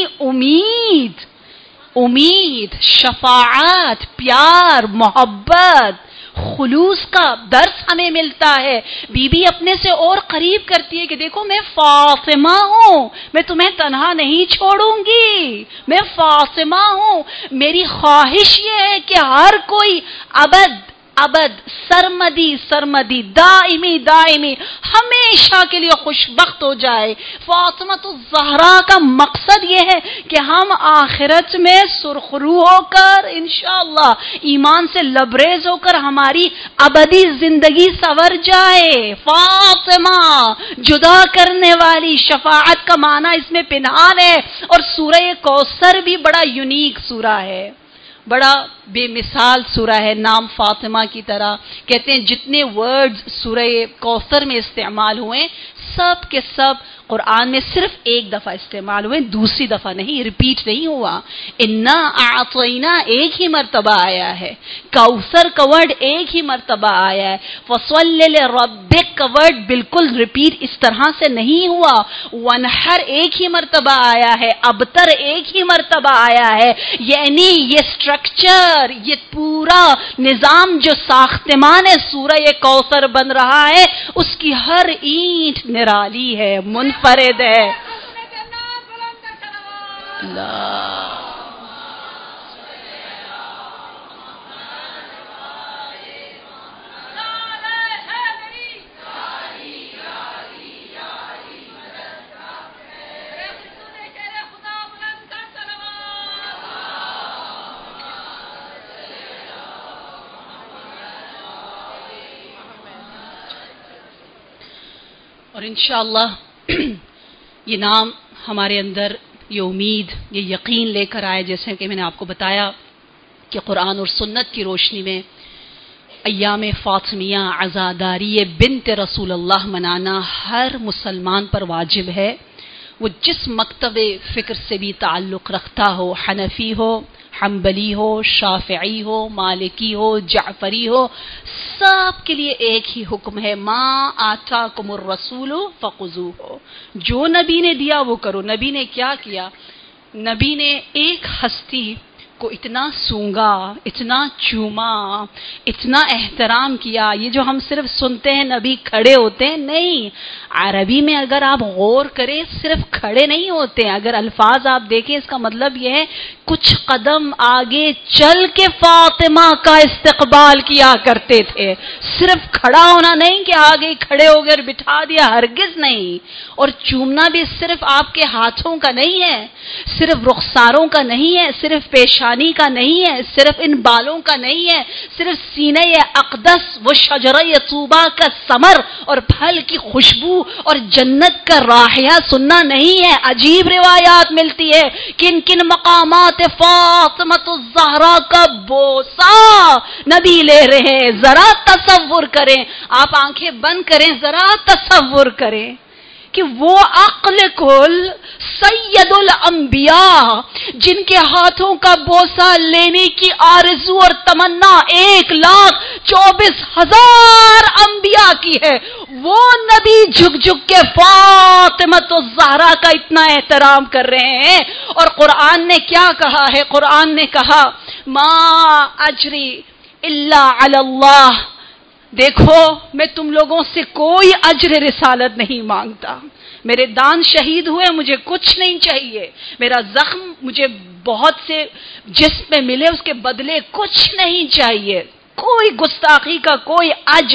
امید، شفاعت، پیار، محبت، خلوص کا درس ہمیں ملتا ہے۔ بی بی اپنے سے اور قریب کرتی ہے کہ دیکھو میں فاطمہ ہوں، میں تمہیں تنہا نہیں چھوڑوں گی، میں فاطمہ ہوں، میری خواہش یہ ہے کہ ہر کوئی ابد سرمدی دائمی ہمیشہ کے لیے خوشبخت ہو جائے۔ فاطمہ الزہرا کا مقصد یہ ہے کہ ہم آخرت میں سرخرو ہو کر انشاءاللہ ایمان سے لبریز ہو کر ہماری ابدی زندگی سنور جائے۔ فاطمہ جدا کرنے والی، شفاعت کا معنی اس میں پنہان ہے، اور سورہ کوثر بھی بڑا یونیک سورہ ہے، بڑا بے مثال سورہ ہے نام فاطمہ کی طرح۔ کہتے ہیں جتنے ورڈز سورہ کوثر میں استعمال ہوئے سب کے سب قرآن میں صرف ایک دفعہ استعمال ہوئے، دوسری دفعہ نہیں، ریپیٹ نہیں ہوا. انا اعطینا ایک ہی مرتبہ آیا ہے. کوثر کا ورڈ ایک ہی مرتبہ آیا ہے. فصلی لربک کا ورڈ بالکل ریپیٹ اس طرح سے نہیں ہوا. ونحر ایک ہی مرتبہ آیا ہے. ابتر ایک ہی مرتبہ آیا ہے. یعنی یہ سٹرکچر، یہ پورا نظام جو ساختمان سورہ کوثر بن رہا ہے، اس کی ہر اینٹ نرالی ہے، منفرد ہے. اللہ اور انشاءاللہ یہ نام ہمارے اندر یہ امید، یہ یقین لے کر آئے، جیسے کہ میں نے آپ کو بتایا کہ قرآن اور سنت کی روشنی میں ایام فاطمیہ عزاداری بنت رسول اللہ منانا ہر مسلمان پر واجب ہے. وہ جس مکتب فکر سے بھی تعلق رکھتا ہو، حنفی ہو، حنبلی ہو، شافعی ہو، مالکی ہو، جعفری ہو، سب کے لیے ایک ہی حکم ہے، ما آتاکم الرسول فخذوہ. جو نبی نے دیا وہ کرو. نبی نے کیا کیا؟ نبی نے ایک ہستی کو اتنا سونگا، اتنا چوما، اتنا احترام کیا. یہ جو ہم صرف سنتے ہیں نبی کھڑے ہوتے ہیں، نہیں، عربی میں اگر آپ غور کریں صرف کھڑے نہیں ہوتے. اگر الفاظ آپ دیکھیں اس کا مطلب یہ ہے کچھ قدم آگے چل کے فاطمہ کا استقبال کیا کرتے تھے. صرف کھڑا ہونا نہیں کہ آگے کھڑے ہو گئے اور بٹھا دیا، ہرگز نہیں. اور چومنا بھی صرف آپ کے ہاتھوں کا نہیں ہے، صرف رخساروں کا نہیں ہے، صرف پیشانی کا نہیں ہے، صرف ان بالوں کا نہیں ہے، صرف سینہ اقدس و شجرہ طوبہ کا ثمر اور پھل کی خوشبو اور جنت کا رائحہ سننا نہیں ہے. عجیب روایات ملتی ہے کن کن مقامات فاطمۃ الزہرا کا بوسہ نبی لے رہے ہیں. ذرا تصور کریں، آپ آنکھیں بند کریں، ذرا تصور کریں کہ وہ عقل کل سید الانبیاء جن کے ہاتھوں کا بوسہ لینے کی آرزو اور تمنا 1,24,000 انبیاء کی ہے، وہ نبی جھک جھک کے فاطمۃ الزہرا کا اتنا احترام کر رہے ہیں. اور قرآن نے کیا کہا ہے؟ قرآن نے کہا ما اجری الا علی اللہ. دیکھو میں تم لوگوں سے کوئی اجر رسالت نہیں مانگتا. میرے دان شہید ہوئے، مجھے کچھ نہیں چاہیے. میرا زخم مجھے بہت سے جسم میں ملے، اس کے بدلے کچھ نہیں چاہیے. کوئی گستاخی کا کوئی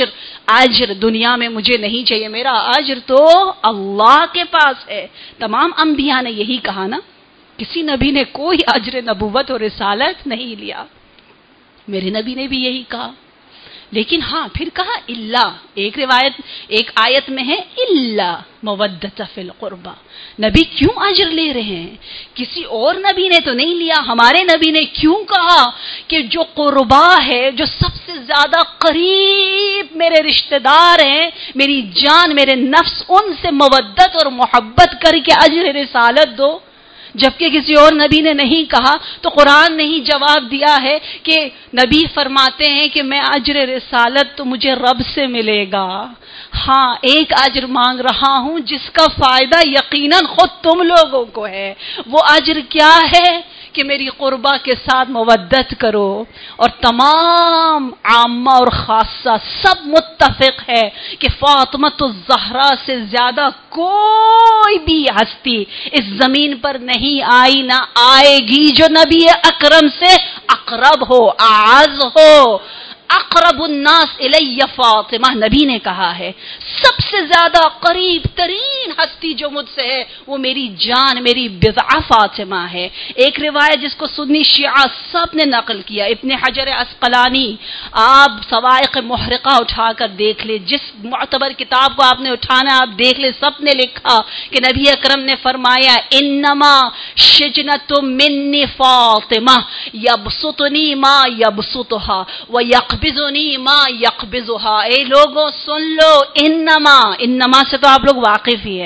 اجر دنیا میں مجھے نہیں چاہیے. میرا اجر تو اللہ کے پاس ہے. تمام انبیاء نے یہی کہا نا، کسی نبی نے کوئی اجر نبوت اور رسالت نہیں لیا. میرے نبی نے بھی یہی کہا. لیکن ہاں پھر کہا اللہ. ایک روایت، ایک آیت میں ہے اللہ مودۃ فی القربہ. نبی کیوں اجر لے رہے ہیں؟ کسی اور نبی نے تو نہیں لیا. ہمارے نبی نے کیوں کہا کہ جو قربا ہے، جو سب سے زیادہ قریب میرے رشتہ دار ہیں، میری جان، میرے نفس، ان سے مودت اور محبت کر کے اجر رسالت دو، جبکہ کسی اور نبی نے نہیں کہا. تو قرآن نے ہی جواب دیا ہے کہ نبی فرماتے ہیں کہ میں اجر رسالت تو مجھے رب سے ملے گا. ہاں ایک اجر مانگ رہا ہوں جس کا فائدہ یقیناً خود تم لوگوں کو ہے. وہ اجر کیا ہے؟ کہ میری قربا کے ساتھ مودت کرو. اور تمام عامہ اور خاصہ سب متفق ہے کہ فاطمۃ الزہرا سے زیادہ کوئی بھی ہستی اس زمین پر نہیں آئی، نہ آئے گی جو نبی اکرم سے اقرب ہو، اعز ہو. اقرب الناس الی فاطمہ، نبی نے کہا ہے سب سے زیادہ قریب ترین ہستی جو مجھ سے ہے وہ میری جان، میری بضعہ فاطمہ ہے. ایک روایت جس کو سنی شیعہ سب نے نقل کیا، ابن حجر عسقلانی، آپ صواعق محرقہ اٹھا کر دیکھ لے، جس معتبر کتاب کو آپ نے اٹھانا آپ دیکھ لے، سب نے لکھا کہ نبی اکرم نے فرمایا انما شجنۃ منی فاطمہ یبسطنی ما یبسطها ویقبضنی ما یقبضها. اے لوگوں سن لو، انما سے تو آپ لوگ واقف ہی ہیں.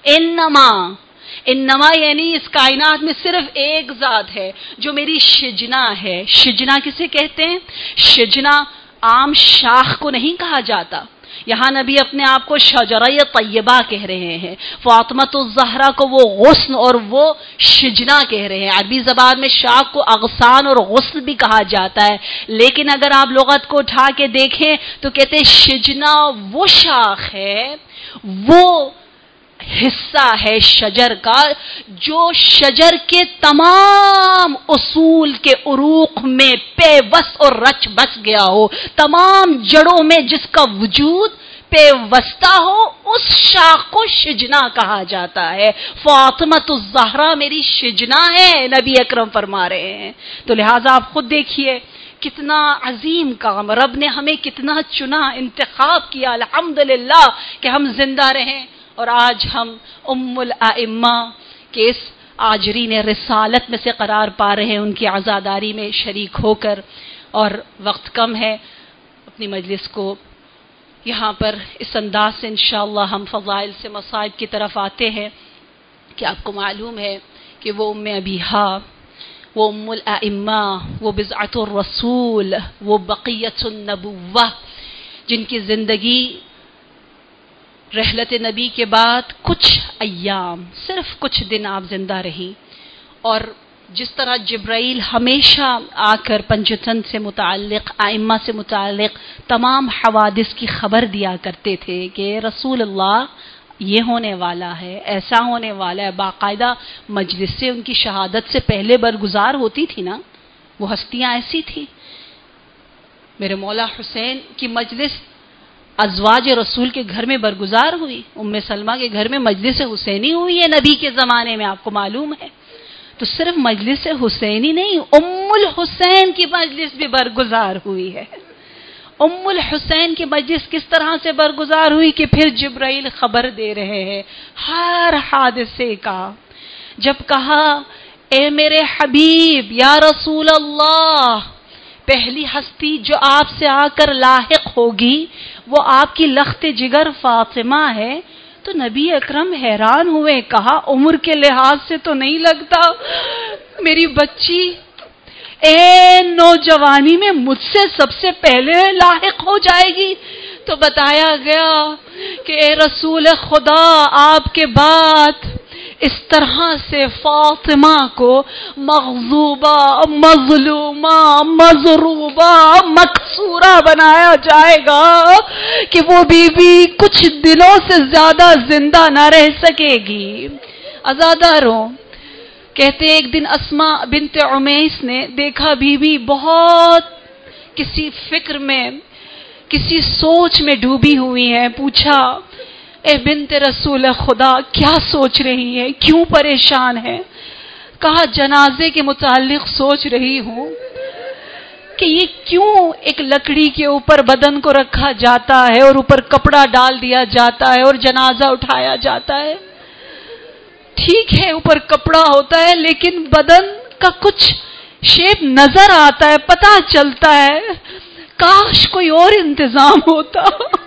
انما یعنی اس کائنات میں صرف ایک ذات ہے جو میری شجنا ہے. شجنا کسے کہتے ہیں؟ شجنا عام شاخ کو نہیں کہا جاتا. یہاں نبی اپنے آپ کو شجرہ طیبہ کہہ رہے ہیں. فاطمۃ الزہرا کو وہ غصن اور وہ شجنا کہہ رہے ہیں. عربی زبان میں شاخ کو اغصان اور غصن بھی کہا جاتا ہے، لیکن اگر آپ لغت کو اٹھا کے دیکھیں تو کہتے ہیں شجنا وہ شاخ ہے، وہ حصہ ہے شجر کا جو شجر کے تمام اصول کے عروق میں پیوست اور رچ بس گیا ہو، تمام جڑوں میں جس کا وجود پیوستہ ہو، اس شاخ کو شجنا کہا جاتا ہے. فاطمۃ الزہرا میری شجنا ہے، نبی اکرم فرما رہے ہیں. تو لہٰذا آپ خود دیکھیے کتنا عظیم کام، رب نے ہمیں کتنا چنا، انتخاب کیا الحمدللہ کہ ہم زندہ رہیں، اور آج ہم ام الائمہ کے اس آجرین رسالت میں سے قرار پا رہے ہیں، ان کی عزاداری میں شریک ہو کر. اور وقت کم ہے، اپنی مجلس کو یہاں پر اس انداز سے انشاءاللہ ہم فضائل سے مصائب کی طرف آتے ہیں کہ آپ کو معلوم ہے کہ وہ ام ابیہا، وہ ام الائمہ، وہ بضعۃ الرسول، وہ بقیۃ النبوہ، جن کی زندگی رحلت نبی کے بعد کچھ ایام، صرف کچھ دن آپ زندہ رہی. اور جس طرح جبرائیل ہمیشہ آ کر پنجتن سے متعلق، ائمہ سے متعلق تمام حوادث کی خبر دیا کرتے تھے کہ رسول اللہ یہ ہونے والا ہے، ایسا ہونے والا ہے. باقاعدہ مجلس سے ان کی شہادت سے پہلے برگزار ہوتی تھی نا، وہ ہستیاں ایسی تھی. میرے مولا حسین کی مجلس ازواج رسول کے گھر میں برگزار ہوئی. ام سلمہ کے گھر میں مجلس حسینی ہوئی ہے نبی کے زمانے میں، آپ کو معلوم ہے. تو صرف مجلس حسینی نہیں، ام الحسین کی مجلس بھی برگزار ہوئی ہے. ام الحسین کی مجلس کس طرح سے برگزار ہوئی کہ پھر جبرائیل خبر دے رہے ہیں ہر حادثے کا. جب کہا اے میرے حبیب یا رسول اللہ، پہلی ہستی جو آپ سے آ کر لاحق ہوگی وہ آپ کی لخت جگر فاطمہ ہے، تو نبی اکرم حیران ہوئے، کہا عمر کے لحاظ سے تو نہیں لگتا میری بچی نوجوانی میں مجھ سے سب سے پہلے لاحق ہو جائے گی. تو بتایا گیا کہ اے رسول خدا، آپ کے بعد اس طرح سے فاطمہ کو مغضوبہ، مظلومہ، مضروبہ، مکسورہ بنایا جائے گا کہ وہ بی بی کچھ دنوں سے زیادہ زندہ نہ رہ سکے گی. عزاداروں کہتے ایک دن اسماء بنت عمیس نے دیکھا بی بی بہت کسی فکر میں، کسی سوچ میں ڈوبی ہوئی ہے. پوچھا اے بنت رسول خدا کیا سوچ رہی ہے، کیوں پریشان ہے؟ کہا جنازے کے متعلق سوچ رہی ہوں کہ یہ کیوں ایک لکڑی کے اوپر بدن کو رکھا جاتا ہے اور اوپر کپڑا ڈال دیا جاتا ہے اور جنازہ اٹھایا جاتا ہے. ٹھیک ہے اوپر کپڑا ہوتا ہے لیکن بدن کا کچھ شیپ نظر آتا ہے، پتہ چلتا ہے. کاش کوئی اور انتظام ہوتا.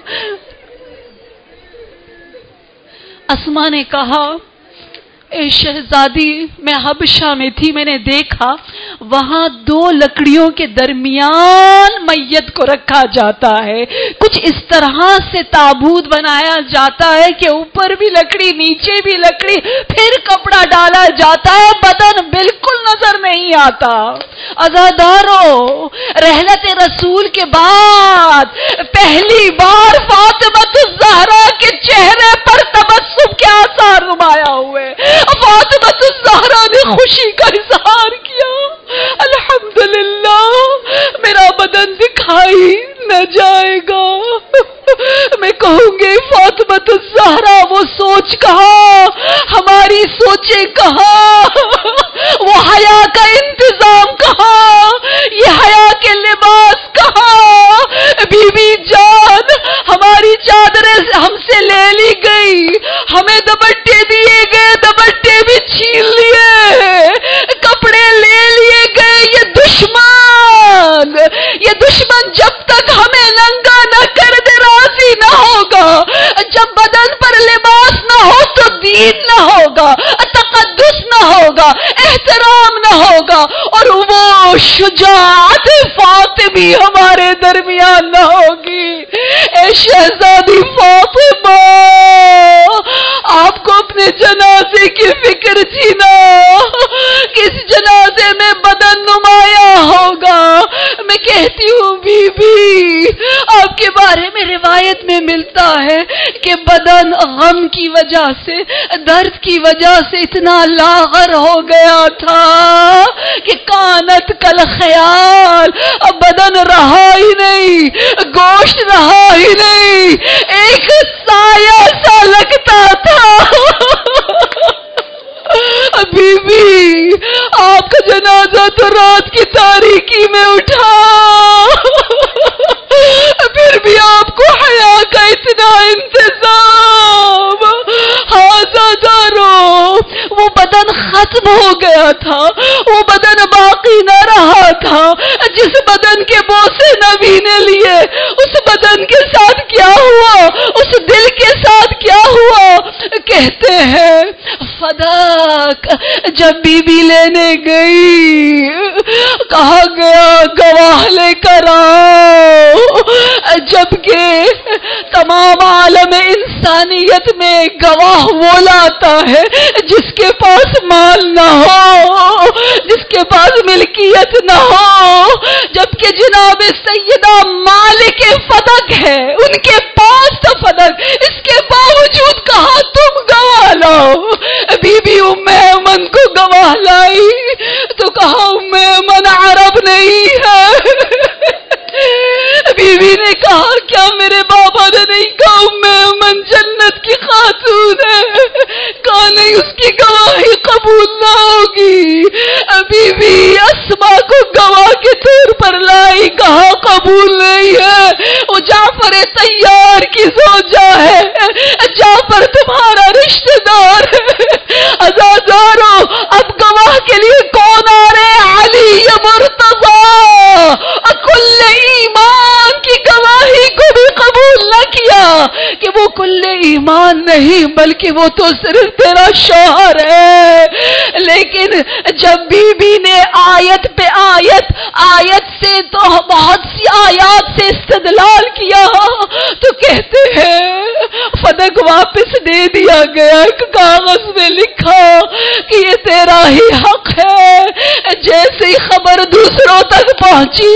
اسما نے کہا اے شہزادی، میں حبشہ میں تھی، میں نے دیکھا وہاں دو لکڑیوں کے درمیان میت کو رکھا جاتا ہے. کچھ اس طرح سے تابوت بنایا جاتا ہے کہ اوپر بھی لکڑی، نیچے بھی لکڑی، پھر کپڑا ڈالا جاتا ہے، بدن بالکل نظر نہیں آتا. عزاداروں، رحلت رسول کے بعد پہلی بار فاطمہ الزہرا کے چہرے پر تبسم کے آثار نمایاں ہوئے. فاطمہ الزہرا نے خوشی کا اظہار کیا، الحمدللہ میرا بدن دکھائی نہ جائے گا. میں کہوں گی فاطمہ الزہرا وہ سوچ کہاں، ہماری سوچیں کہاں، وہ حیا کا انتظام کہاں، یہ حیا کے لباس کہاں. بی بی جان ہماری چادریں ہم سے لے لی گئی، ہمیں دوپٹے دیے گئے، دوپٹے بھی چھین لیے، کپڑے لے لیے گئے. یہ دشمن جب تک ہمیں ننگا نہ کر دے راضی نہ ہوگا. جب بدن پر لباس نہ ہو تو دین توہین نہ ہوگا، تقدس نہ ہوگا، احترام نہ ہوگا، اور وہ شجاعت فاطمی ہمارے درمیان نہ ہوگی۔ اے شہزادی فاطمہ، آپ کو اپنے جنازے کی فکر تھی نا، کس جنازے میں بدن نمایاں ہوگا۔ میں کہتی ہوں بی بی، آپ کے بارے میں روایت میں ملتا ہے کہ بدن غم کی وجہ سے، درد کی وجہ سے اتنا لاغر ہو گیا تھا کہ کانت کل خیال، اب بدن رہا ہی نہیں، گوشت رہا ہی نہیں، ایک سایہ سا لگتا تھا۔ بی بی، آپ کا جنازہ تو رات کی تاریکی میں اٹھا، پھر بھی آپ کو حیا کا اتنا انتظام۔ ہازادارو، وہ بدن ختم ہو گیا تھا، وہ بدن باقی نہ رہا تھا، جس بدن کے بوسے نبی نے لیے، اس بدن کے ساتھ کیا ہوا، اس دل کے ساتھ کیا ہوا؟ کہتے ہیں فداک، جب بی بی لینے گئی، کہا گیا گواہ لے کر آؤ، جبکہ تمام عالم انسانیت میں گواہ وہ لاتا ہے جس کے پاس مال نہ ہو، جس کے پاس ملکیت نہ ہو، جبکہ جناب سیدہ مالک فدق ہے، ان کے پاس تو فدق، اس کے باوجود کہا تم گواہ لاؤ۔ بی بی ام ایمن کو گواہ لائی تو کہا ام ایمن عرب نہیں ہے۔ بی بی نے کہا کیا میرے بابا نے نہیں کہا ام ایمن جنت کی خاتون ہے؟ کہا نہیں، اس کی گواہی قبول نہ ہوگی۔ بی بی اسما کو گواہ کے طور پر لائی، کہا قبول نہیں ہے، وہ جعفر طیار کی زوجہ ہے، جعفر تمہارا رشتہ دار ہے۔ عزادارو، اب گواہ کے لیے کون آ رہے؟ علی مرتضی۔ کل ایمان کی گواہی کو بھی قبول نہ کیا کہ وہ کل ایمان نہیں بلکہ وہ تو صرف تیرا شوہر ہے۔ لیکن جب بی بی نے آیت پہ آیت سے تو بہت سی آیات سے استدلال کیا تو کہتے ہیں فدق واپس دے دیا گیا، ایک کاغذ میں لکھا کہ یہ تیرا ہی حق ہے۔ جیسے ہی خبر دوسروں تک پہنچی،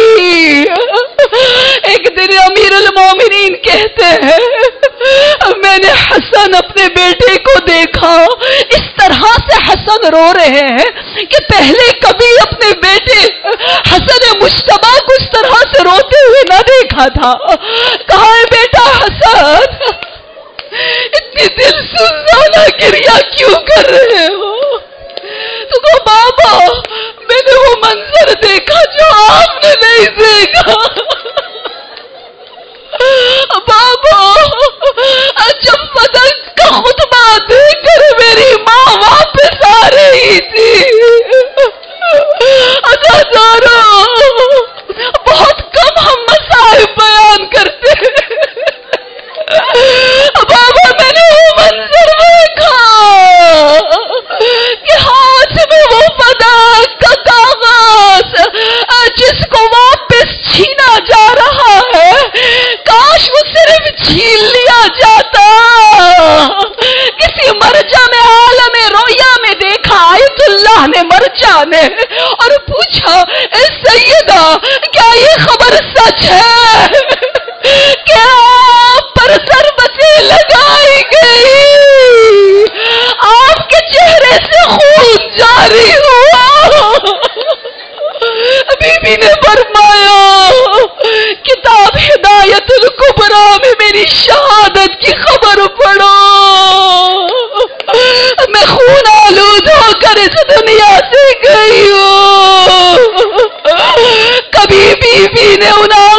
ایک دن امیر المومنین کہتے ہیں میں نے حسن اپنے بیٹے کو دیکھا، اس طرح سے حسن رو رہے ہیں کہ پہلے کبھی اپنے بیٹے حسن مجتبیٰ کو اس طرح سے روتے ہوئے نہ دیکھا تھا۔ کہا ہے بیٹا حسن، اتنی دل سوزانہ گریہ کیوں کر رہے ہو؟ تو کہا بابا میں نے وہ منظر دیکھا جو آپ نے نہیں دیکھا۔ بابا جب فدق کا خطبہ دے کر میری ماں واپس آ رہی تھی، عزادارو بہت کم ہم مسائل بیان کرتے ہیں، بابا میں نے وہ منظر دیکھا کہ ہاتھ میں وہ فدق کا کاغذ جس کو واپس چھینا جا رہا ہے، کاش وہ صرف چھین لیا جاتا۔ کسی مرجع میں عالم رویا میں دیکھا آیت اللہ نے مرجع نے اور پوچھا اے سیدہ کیا یہ خبر سچ ہے کہ آپ پر ضربتیں لگائی گئی، آپ کے چہرے سے خون جاری ہوا؟ بی بی نے فرمایا کتاب ہدایت الکبریٰ میں میری شہادت کی خبر پڑھو، میں خون آلود ہو کر اس دنیا سے گئی ہوں۔ کبھی بی بی نے ان